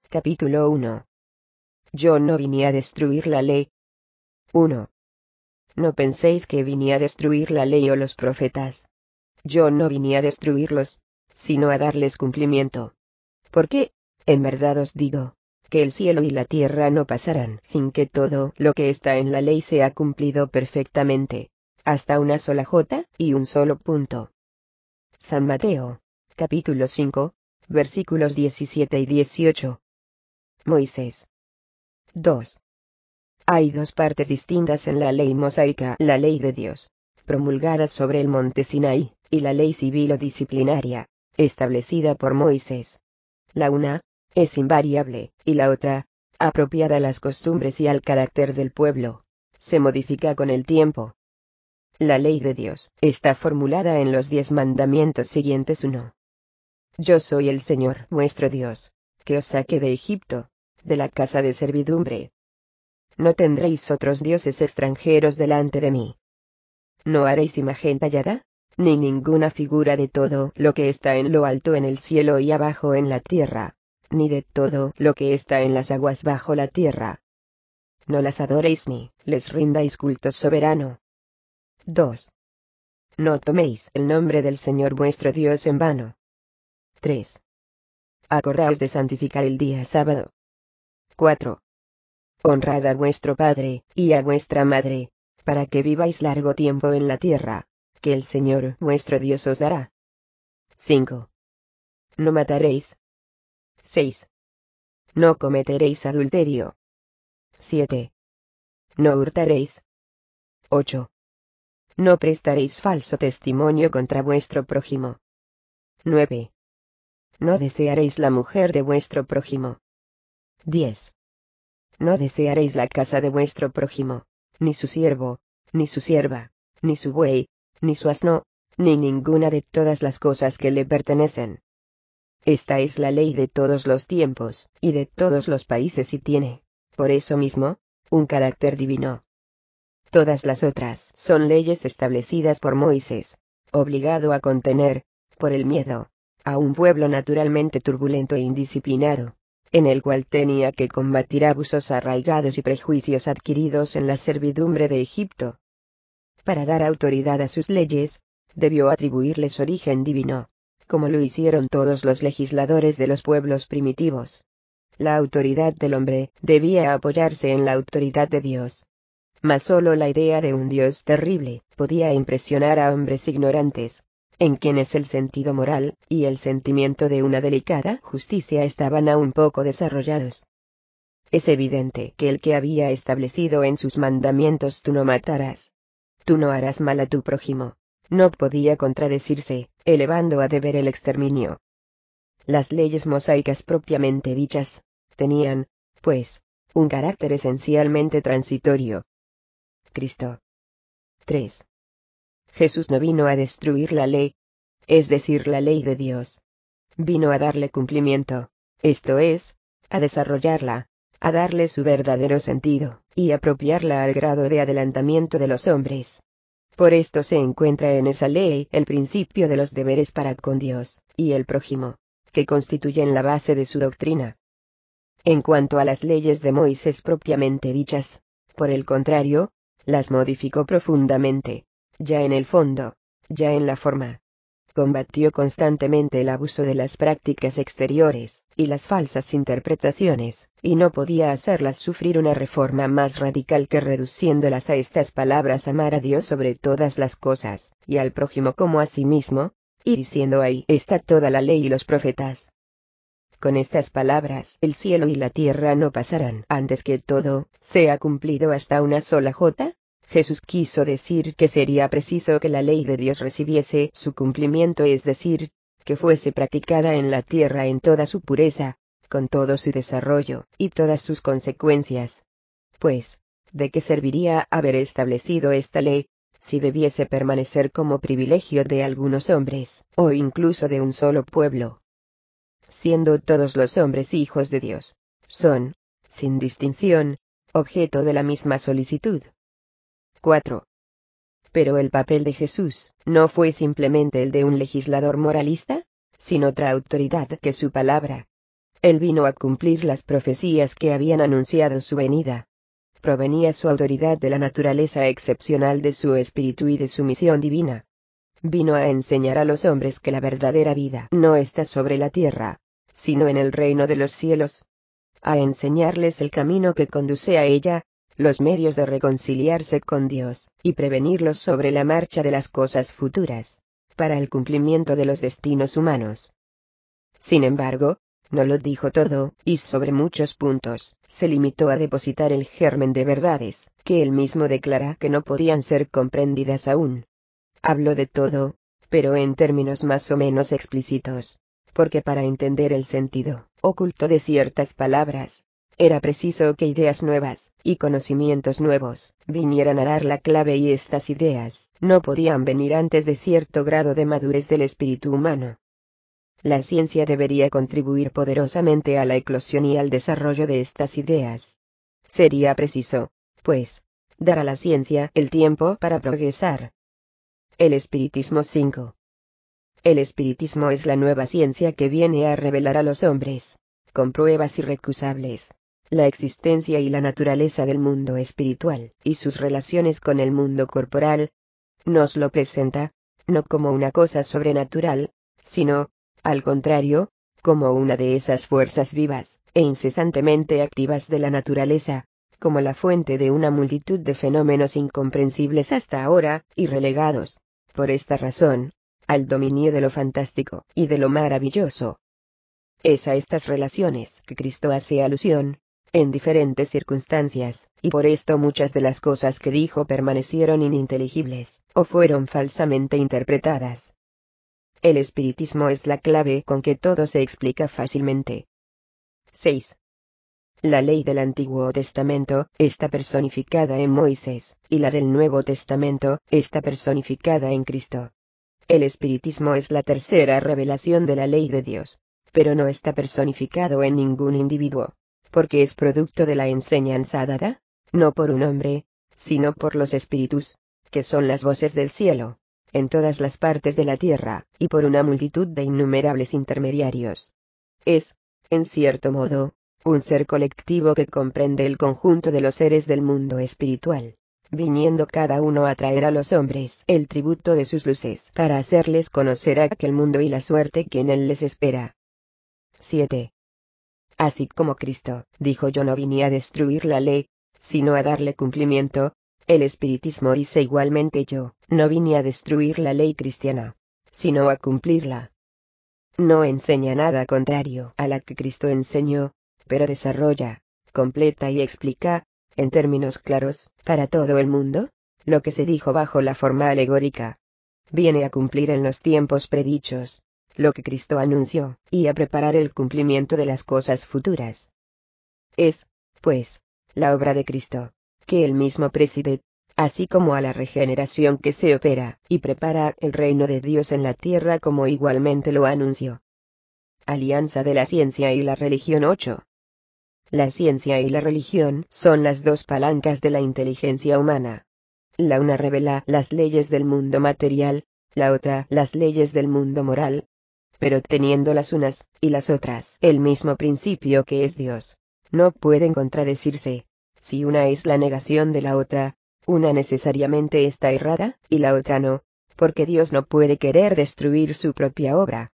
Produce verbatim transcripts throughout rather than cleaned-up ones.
Capítulo uno. Yo no vine a destruir la ley. uno. No penséis que vine a destruir la ley o los profetas. Yo no vine a destruirlos, sino a darles cumplimiento. Porque, en verdad os digo, que el cielo y la tierra no pasarán sin que todo lo que está en la ley sea cumplido perfectamente, hasta una sola jota y un solo punto. San Mateo, capítulo cinco, versículos diecisiete y dieciocho. Moisés. dos. Hay dos partes distintas en la ley mosaica: la ley de Dios, promulgada sobre el monte Sinaí, y la ley civil o disciplinaria, establecida por Moisés. La una es invariable, y la otra, apropiada a las costumbres y al carácter del pueblo, se modifica con el tiempo. La ley de Dios está formulada en los diez mandamientos siguientes. uno. Yo soy el Señor vuestro Dios, que os saqué de Egipto, de la casa de servidumbre. No tendréis otros dioses extranjeros delante de mí. No haréis imagen tallada, ni ninguna figura de todo lo que está en lo alto en el cielo y abajo en la tierra, ni de todo lo que está en las aguas bajo la tierra. No las adoréis ni les rindáis culto soberano. dos. No toméis el nombre del Señor vuestro Dios en vano. tres. Acordaos de santificar el día sábado. cuatro. Honrad a vuestro padre y a vuestra madre, para que viváis largo tiempo en la tierra, que el Señor vuestro Dios os dará. cinco. No mataréis. seis. No cometeréis adulterio. siete. No hurtaréis. ocho. No prestaréis falso testimonio contra vuestro prójimo. nueve. No desearéis la mujer de vuestro prójimo. diez. No desearéis la casa de vuestro prójimo, ni su siervo, ni su sierva, ni su buey, ni su asno, ni ninguna de todas las cosas que le pertenecen. Esta es la ley de todos los tiempos, y de todos los países, y tiene, por eso mismo, un carácter divino. Todas las otras son leyes establecidas por Moisés, obligado a contener, por el miedo, a un pueblo naturalmente turbulento e indisciplinado, en el cual tenía que combatir abusos arraigados y prejuicios adquiridos en la servidumbre de Egipto. Para dar autoridad a sus leyes, debió atribuirles origen divino, como lo hicieron todos los legisladores de los pueblos primitivos. La autoridad del hombre debía apoyarse en la autoridad de Dios. Mas solo la idea de un Dios terrible podía impresionar a hombres ignorantes, en quienes el sentido moral y el sentimiento de una delicada justicia estaban aún poco desarrollados. Es evidente que el que había establecido en sus mandamientos "tú no matarás, tú no harás mal a tu prójimo", no podía contradecirse, elevando a deber el exterminio. Las leyes mosaicas propiamente dichas, tenían, pues, un carácter esencialmente transitorio. Cristo. tres. Jesús no vino a destruir la ley, es decir, la ley de Dios. Vino a darle cumplimiento, esto es, a desarrollarla, a darle su verdadero sentido, y apropiarla al grado de adelantamiento de los hombres. Por esto se encuentra en esa ley el principio de los deberes para con Dios y el prójimo, que constituyen la base de su doctrina. En cuanto a las leyes de Moisés propiamente dichas, por el contrario, las modificó profundamente, ya en el fondo, ya en la forma. Combatió constantemente el abuso de las prácticas exteriores y las falsas interpretaciones, y no podía hacerlas sufrir una reforma más radical que reduciéndolas a estas palabras: amar a Dios sobre todas las cosas, y al prójimo como a sí mismo, y diciendo: ahí está toda la ley y los profetas. Con estas palabras el cielo y la tierra no pasarán antes que todo sea cumplido hasta una sola jota. Jesús quiso decir que sería preciso que la ley de Dios recibiese su cumplimiento, es decir, que fuese practicada en la tierra en toda su pureza, con todo su desarrollo y todas sus consecuencias. Pues, ¿de qué serviría haber establecido esta ley, si debiese permanecer como privilegio de algunos hombres, o incluso de un solo pueblo? Siendo todos los hombres hijos de Dios, son, sin distinción, objeto de la misma solicitud. cuatro. Pero el papel de Jesús no fue simplemente el de un legislador moralista, sin otra autoridad que su palabra. Él vino a cumplir las profecías que habían anunciado su venida. Provenía su autoridad de la naturaleza excepcional de su espíritu y de su misión divina. Vino a enseñar a los hombres que la verdadera vida no está sobre la tierra, sino en el reino de los cielos. A enseñarles el camino que conduce a ella, los medios de reconciliarse con Dios, y prevenirlos sobre la marcha de las cosas futuras, para el cumplimiento de los destinos humanos. Sin embargo, no lo dijo todo, y sobre muchos puntos, se limitó a depositar el germen de verdades, que él mismo declara que no podían ser comprendidas aún. Habló de todo, pero en términos más o menos explícitos, porque para entender el sentido oculto de ciertas palabras, era preciso que ideas nuevas, y conocimientos nuevos, vinieran a dar la clave, y estas ideas no podían venir antes de cierto grado de madurez del espíritu humano. La ciencia debería contribuir poderosamente a la eclosión y al desarrollo de estas ideas. Sería preciso, pues, dar a la ciencia el tiempo para progresar. El espiritismo cinco. El espiritismo es la nueva ciencia que viene a revelar a los hombres, con pruebas irrecusables, la existencia y la naturaleza del mundo espiritual, y sus relaciones con el mundo corporal. Nos lo presenta, no como una cosa sobrenatural, sino, al contrario, como una de esas fuerzas vivas, e incesantemente activas de la naturaleza, como la fuente de una multitud de fenómenos incomprensibles hasta ahora, y relegados, por esta razón, al dominio de lo fantástico, y de lo maravilloso. Es a estas relaciones que Cristo hace alusión, en diferentes circunstancias, y por esto muchas de las cosas que dijo permanecieron ininteligibles, o fueron falsamente interpretadas. El espiritismo es la clave con que todo se explica fácilmente. seis. La ley del Antiguo Testamento está personificada en Moisés, y la del Nuevo Testamento está personificada en Cristo. El espiritismo es la tercera revelación de la ley de Dios, pero no está personificado en ningún individuo, porque es producto de la enseñanza dada, no por un hombre, sino por los espíritus, que son las voces del cielo, en todas las partes de la tierra, y por una multitud de innumerables intermediarios. Es, en cierto modo, un ser colectivo que comprende el conjunto de los seres del mundo espiritual, viniendo cada uno a traer a los hombres el tributo de sus luces para hacerles conocer aquel mundo y la suerte que en él les espera. siete. Así como Cristo dijo: yo no vine a destruir la ley, sino a darle cumplimiento, el espiritismo dice igualmente: yo no vine a destruir la ley cristiana, sino a cumplirla. No enseña nada contrario a la que Cristo enseñó, pero desarrolla, completa y explica, en términos claros, para todo el mundo, lo que se dijo bajo la forma alegórica. Viene a cumplir en los tiempos predichos lo que Cristo anunció, y a preparar el cumplimiento de las cosas futuras. Es, pues, la obra de Cristo, que él mismo preside, así como a la regeneración que se opera y prepara el reino de Dios en la tierra, como igualmente lo anunció. Alianza de la ciencia y la religión ocho. La ciencia y la religión son las dos palancas de la inteligencia humana. La una revela las leyes del mundo material, la otra las leyes del mundo moral. Pero teniendo las unas y las otras el mismo principio, que es Dios, no pueden contradecirse. Si una es la negación de la otra, una necesariamente está errada, y la otra no, porque Dios no puede querer destruir su propia obra.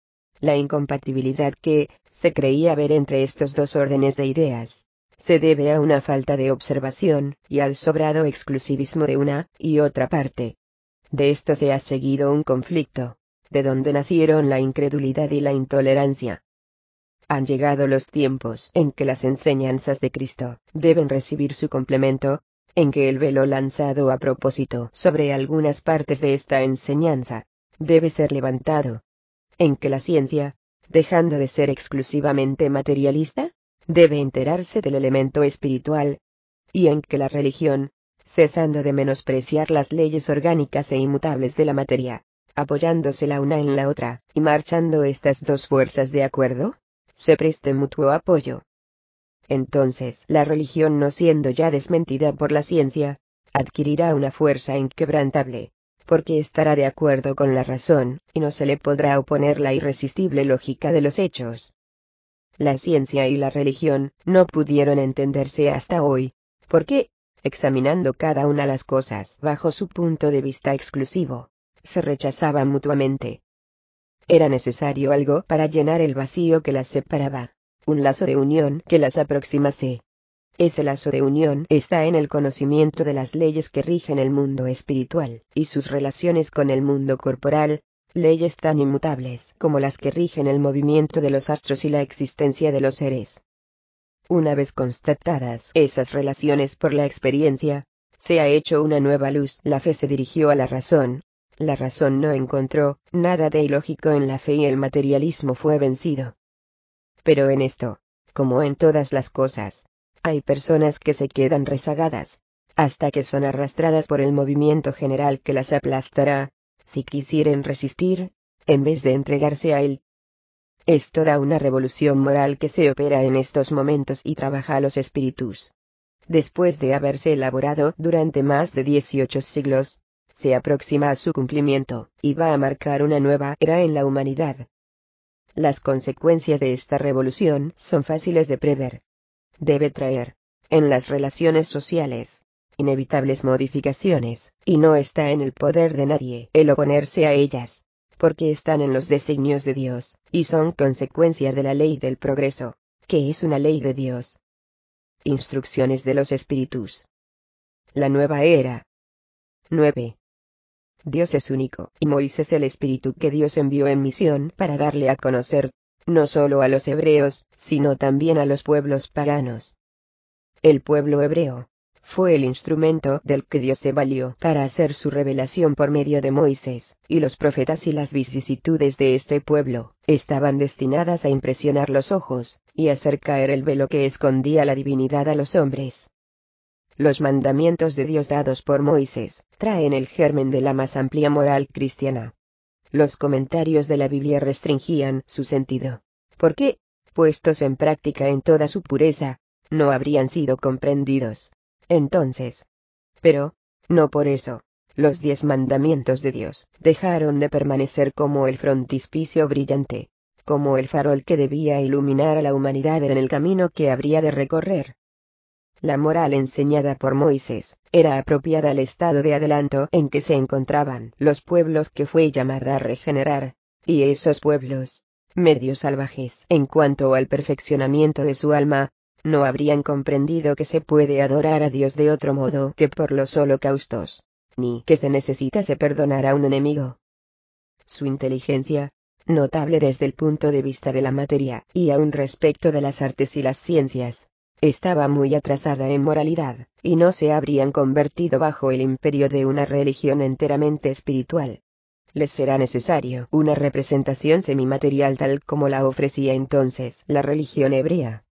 La incompatibilidad que se creía ver entre estos dos órdenes de ideas se debe a una falta de observación y al sobrado exclusivismo de una y otra parte. De esto se ha seguido un conflicto, de donde nacieron la incredulidad y la intolerancia. Han llegado los tiempos en que las enseñanzas de Cristo deben recibir su complemento, en que el velo lanzado a propósito sobre algunas partes de esta enseñanza debe ser levantado, en que la ciencia, dejando de ser exclusivamente materialista, debe enterarse del elemento espiritual, y en que la religión, cesando de menospreciar las leyes orgánicas e inmutables de la materia, apoyándose la una en la otra, y marchando estas dos fuerzas de acuerdo, se preste mutuo apoyo. Entonces la religión, no siendo ya desmentida por la ciencia, adquirirá una fuerza inquebrantable, porque estará de acuerdo con la razón, y no se le podrá oponer la irresistible lógica de los hechos. La ciencia y la religión no pudieron entenderse hasta hoy, porque, examinando cada una las cosas bajo su punto de vista exclusivo, se rechazaban mutuamente. Era necesario algo para llenar el vacío que las separaba, un lazo de unión que las aproximase. Ese lazo de unión está en el conocimiento de las leyes que rigen el mundo espiritual y sus relaciones con el mundo corporal, leyes tan inmutables como las que rigen el movimiento de los astros y la existencia de los seres. Una vez constatadas esas relaciones por la experiencia, se ha hecho una nueva luz. La fe se dirigió a la razón. La razón no encontró nada de ilógico en la fe y el materialismo fue vencido. Pero en esto, como en todas las cosas, hay personas que se quedan rezagadas, hasta que son arrastradas por el movimiento general que las aplastará, si quisieren resistir, en vez de entregarse a él. Es toda una revolución moral que se opera en estos momentos y trabaja a los espíritus. Después de haberse elaborado durante más de dieciocho siglos, se aproxima a su cumplimiento, y va a marcar una nueva era en la humanidad. Las consecuencias de esta revolución son fáciles de prever. Debe traer, en las relaciones sociales, inevitables modificaciones, y no está en el poder de nadie el oponerse a ellas, porque están en los designios de Dios, y son consecuencia de la ley del progreso, que es una ley de Dios. Instrucciones de los espíritus. La nueva era. nueve. Dios es único, y Moisés el espíritu que Dios envió en misión para darle a conocer, no solo a los hebreos, sino también a los pueblos paganos. El pueblo hebreo fue el instrumento del que Dios se valió para hacer su revelación por medio de Moisés, y los profetas y las vicisitudes de este pueblo estaban destinadas a impresionar los ojos, y hacer caer el velo que escondía la divinidad a los hombres. Los mandamientos de Dios dados por Moisés traen el germen de la más amplia moral cristiana. Los comentarios de la Biblia restringían su sentido, porque, puestos en práctica en toda su pureza, no habrían sido comprendidos entonces. Pero, no por eso, los diez mandamientos de Dios dejaron de permanecer como el frontispicio brillante, como el farol que debía iluminar a la humanidad en el camino que habría de recorrer. La moral enseñada por Moisés era apropiada al estado de adelanto en que se encontraban los pueblos que fue llamada a regenerar, y esos pueblos, medio salvajes en cuanto al perfeccionamiento de su alma, no habrían comprendido que se puede adorar a Dios de otro modo que por los holocaustos, ni que se necesita se perdonar a un enemigo. Su inteligencia, notable desde el punto de vista de la materia y aún respecto de las artes y las ciencias, estaba muy atrasada en moralidad, y no se habrían convertido bajo el imperio de una religión enteramente espiritual. Les será necesario una representación semimaterial tal como la ofrecía entonces la religión hebrea.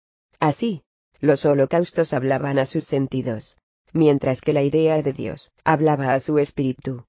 Así, los holocaustos hablaban a sus sentidos, mientras que la idea de Dios hablaba a su espíritu.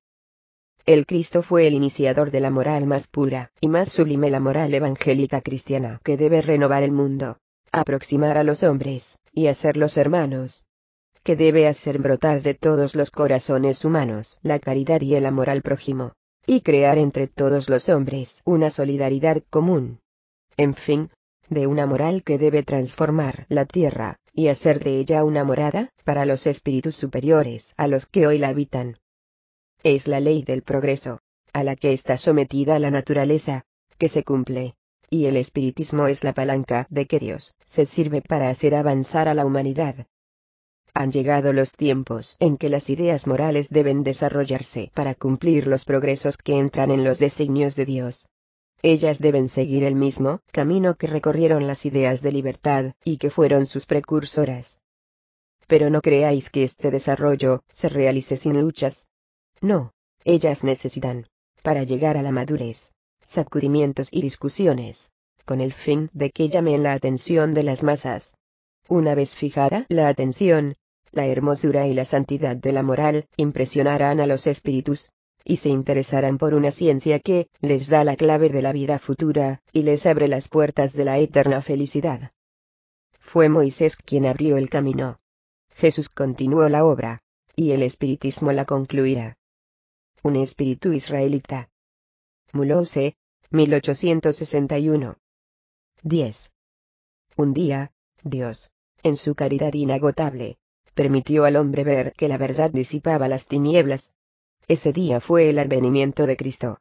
El Cristo fue el iniciador de la moral más pura y más sublime, la moral evangélica cristiana que debe renovar el mundo, aproximar a los hombres, y hacerlos hermanos, que debe hacer brotar de todos los corazones humanos la caridad y el amor al prójimo, y crear entre todos los hombres una solidaridad común. En fin, de una moral que debe transformar la tierra, y hacer de ella una morada, para los espíritus superiores a los que hoy la habitan. Es la ley del progreso, a la que está sometida la naturaleza, que se cumple. Y el espiritismo es la palanca de que Dios se sirve para hacer avanzar a la humanidad. Han llegado los tiempos en que las ideas morales deben desarrollarse para cumplir los progresos que entran en los designios de Dios. Ellas deben seguir el mismo camino que recorrieron las ideas de libertad, y que fueron sus precursoras. Pero no creáis que este desarrollo se realice sin luchas. No, ellas necesitan, para llegar a la madurez, sacudimientos y discusiones, con el fin de que llamen la atención de las masas. Una vez fijada la atención, la hermosura y la santidad de la moral impresionarán a los espíritus, y se interesarán por una ciencia que les da la clave de la vida futura, y les abre las puertas de la eterna felicidad. Fue Moisés quien abrió el camino. Jesús continuó la obra, y el espiritismo la concluirá. Un espíritu israelita. Mulhouse, mil ochocientos sesenta y uno. diez. Un día, Dios, en su caridad inagotable, permitió al hombre ver que la verdad disipaba las tinieblas. Ese día fue el advenimiento de Cristo.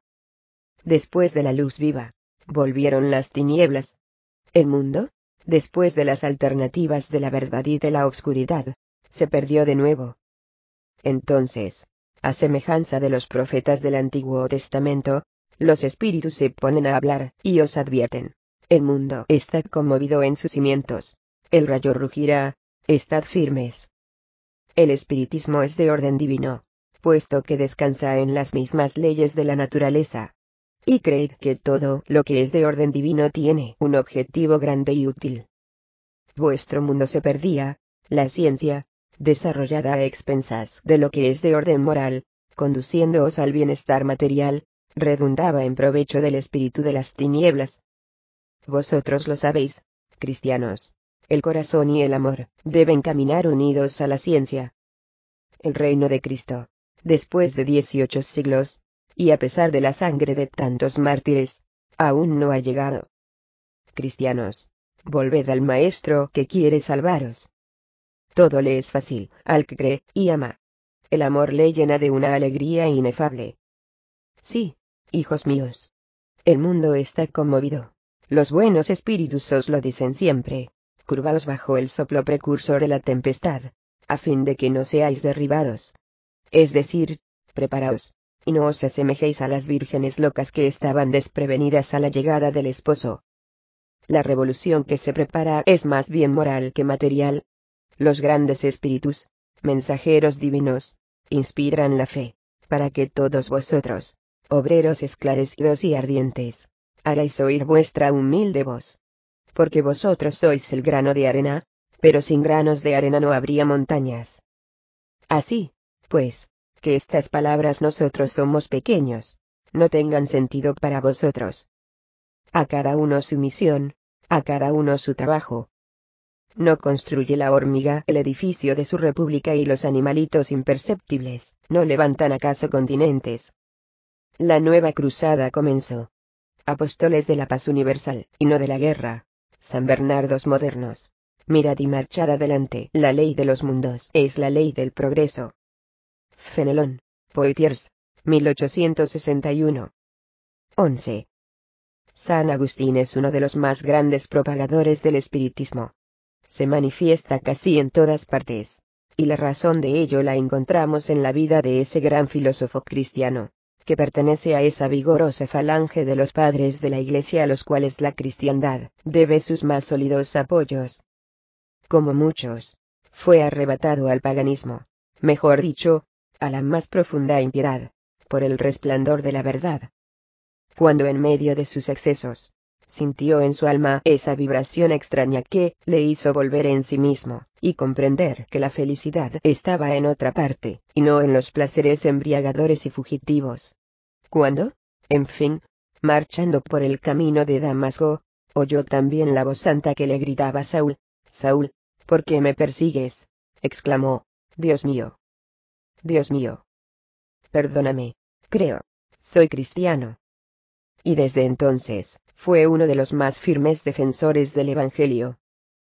Después de la luz viva, volvieron las tinieblas. El mundo, después de las alternativas de la verdad y de la obscuridad, se perdió de nuevo. Entonces, a semejanza de los profetas del Antiguo Testamento, los espíritus se ponen a hablar, y os advierten. El mundo está conmovido en sus cimientos. El rayo rugirá, estad firmes. El espiritismo es de orden divino, puesto que descansa en las mismas leyes de la naturaleza. Y creed que todo lo que es de orden divino tiene un objetivo grande y útil. Vuestro mundo se perdía, la ciencia, desarrollada a expensas de lo que es de orden moral, conduciéndoos al bienestar material, redundaba en provecho del espíritu de las tinieblas. Vosotros lo sabéis, cristianos. El corazón y el amor deben caminar unidos a la ciencia. El reino de Cristo, después de dieciocho siglos, y a pesar de la sangre de tantos mártires, aún no ha llegado. Cristianos, volved al Maestro que quiere salvaros. Todo le es fácil al que cree y ama. El amor le llena de una alegría inefable. Sí, hijos míos. El mundo está conmovido. Los buenos espíritus os lo dicen siempre. Curvaos bajo el soplo precursor de la tempestad, a fin de que no seáis derribados. Es decir, preparaos, y no os asemejéis a las vírgenes locas que estaban desprevenidas a la llegada del esposo. La revolución que se prepara es más bien moral que material. Los grandes espíritus, mensajeros divinos, inspiran la fe, para que todos vosotros, obreros esclarecidos y ardientes, hagáis oír vuestra humilde voz. Porque vosotros sois el grano de arena, pero sin granos de arena no habría montañas. Así, pues, que estas palabras nosotros somos pequeños, no tengan sentido para vosotros. A cada uno su misión, a cada uno su trabajo. No construye la hormiga el edificio de su república y los animalitos imperceptibles no levantan acaso continentes. La nueva cruzada comenzó. Apóstoles de la paz universal, y no de la guerra. San Bernardos modernos. Mirad y marchad adelante. La ley de los mundos es la ley del progreso. Fenelón, Poitiers, mil ochocientos sesenta y uno. once. San Agustín es uno de los más grandes propagadores del espiritismo. Se manifiesta casi en todas partes, y la razón de ello la encontramos en la vida de ese gran filósofo cristiano, que pertenece a esa vigorosa falange de los padres de la Iglesia a los cuales la cristiandad debe sus más sólidos apoyos. Como muchos, fue arrebatado al paganismo, mejor dicho, a la más profunda impiedad, por el resplandor de la verdad. Cuando en medio de sus excesos, sintió en su alma esa vibración extraña que le hizo volver en sí mismo, y comprender que la felicidad estaba en otra parte, y no en los placeres embriagadores y fugitivos. Cuando, en fin, marchando por el camino de Damasco, oyó también la voz santa que le gritaba: Saúl, Saúl, ¿por qué me persigues? Exclamó: Dios mío, Dios mío, perdóname, creo, soy cristiano. Y desde entonces, fue uno de los más firmes defensores del Evangelio.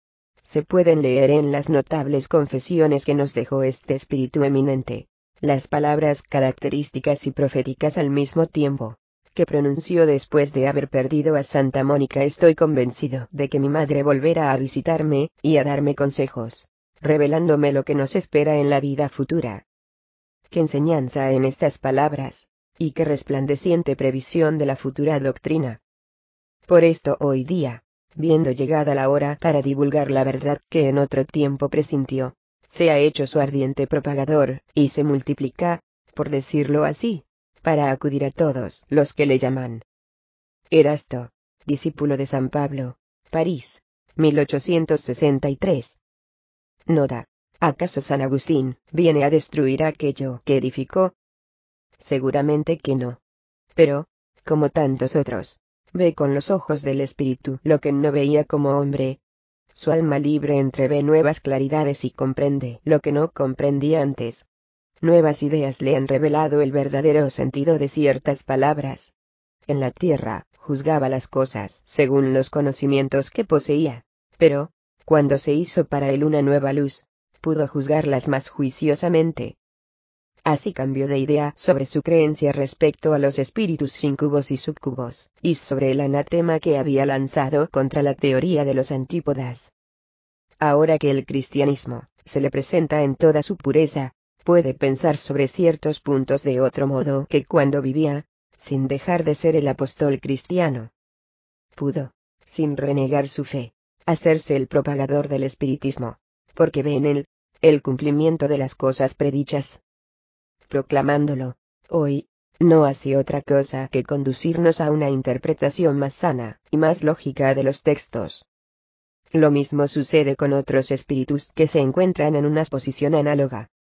Se pueden leer en las notables confesiones que nos dejó este espíritu eminente, las palabras características y proféticas al mismo tiempo, que pronunció después de haber perdido a Santa Mónica: estoy convencido de que mi madre volverá a visitarme, y a darme consejos, revelándome lo que nos espera en la vida futura. ¿Qué enseñanza en estas palabras? Y qué resplandeciente previsión de la futura doctrina. Por esto hoy día, viendo llegada la hora para divulgar la verdad que en otro tiempo presintió, se ha hecho su ardiente propagador, y se multiplica, por decirlo así, para acudir a todos los que le llaman. Erasto, discípulo de San Pablo, París, mil ochocientos sesenta y tres. Nota: ¿acaso San Agustín viene a destruir aquello que edificó? Seguramente que no. Pero, como tantos otros, ve con los ojos del espíritu lo que no veía como hombre. Su alma libre entrevé nuevas claridades y comprende lo que no comprendía antes. Nuevas ideas le han revelado el verdadero sentido de ciertas palabras. En la tierra, juzgaba las cosas según los conocimientos que poseía, Pero, cuando se hizo para él una nueva luz, pudo juzgarlas más juiciosamente. Así cambió de idea sobre su creencia respecto a los espíritus incubos y sucubos, y sobre el anatema que había lanzado contra la teoría de los antípodas. Ahora que el cristianismo se le presenta en toda su pureza, puede pensar sobre ciertos puntos de otro modo que cuando vivía, sin dejar de ser el apóstol cristiano. Pudo, sin renegar su fe, hacerse el propagador del espiritismo, porque ve en él el cumplimiento de las cosas predichas. Proclamándolo, hoy, no hace otra cosa que conducirnos a una interpretación más sana y más lógica de los textos. Lo mismo sucede con otros espíritus que se encuentran en una posición análoga.